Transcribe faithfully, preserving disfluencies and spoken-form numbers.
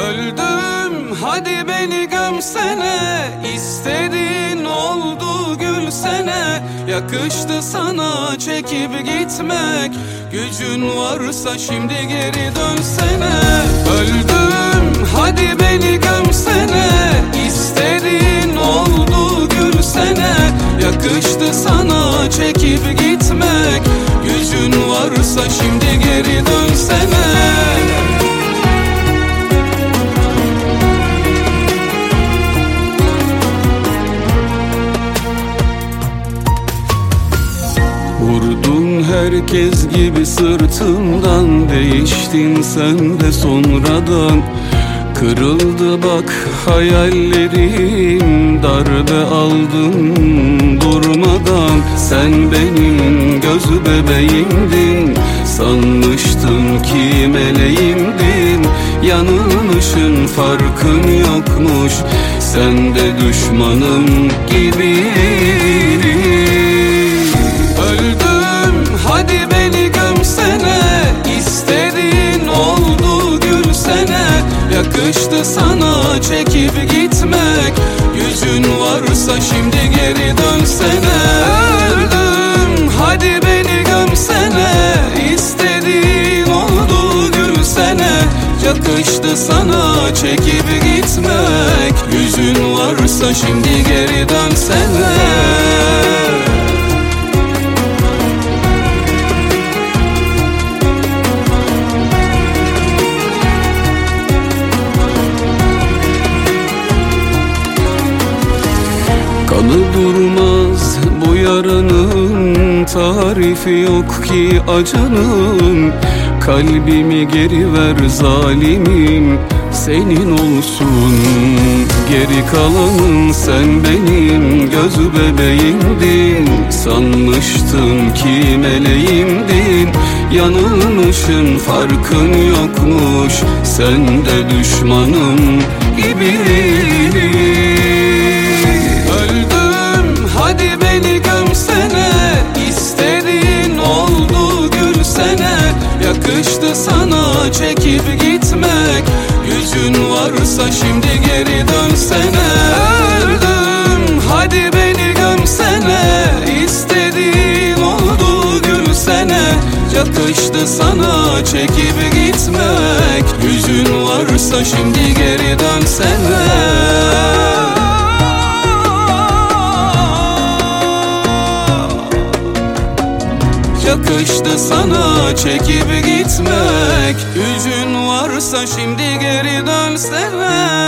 Öldüm, hadi beni gömsene. İstediğin oldu, gülsene. Yakıştı sana çekip gitmek. Gücün varsa şimdi geri dönsene. Öldüm, hadi beni gömsene. İstediğin oldu, gülsene. Yakıştı sana çekip gitmek. Gücün varsa şimdi geri dönsene. Vurdun herkes gibi sırtımdan, değiştin sen de sonradan. Kırıldı bak hayallerim, darbe aldım durmadan. Sen benim göz bebeğimdin, sanmıştım ki meleğimdin. Yanılmışın, farkın yokmuş, sen de düşmanım gibiydin. Öldüm, hadi beni gömsene. İstediğin oldu, gülsene. Yakıştı sana çekip gitmek. Yüzün varsa şimdi geri dönsene. Öldüm, hadi beni gömsene. İstediğin oldu, gülsene. Yakıştı sana çekip gitmek. Yüzün varsa şimdi geri dönsene. Kanı durmaz bu yaranın, tarifi yok ki acanın. Kalbimi geri ver zalimim, senin olsun geri kalanın. Sen benim göz bebeğimdin, sanmıştım ki meleğimdin. Yanılmışın, farkın yokmuş, sen de düşmanım gibiydin. Hadi beni gömsene. İstediğin oldu, gülsene. Yakıştı sana çekip gitmek. Yüzün varsa şimdi geri dönsene. Öldüm, hadi beni gömsene. İstediğin oldu, gülsene. Yakıştı sana çekip gitmek. Yüzün varsa şimdi geri dönsene. Yakıştı sana çekip gitmek. Gücün varsa şimdi geri dönsene.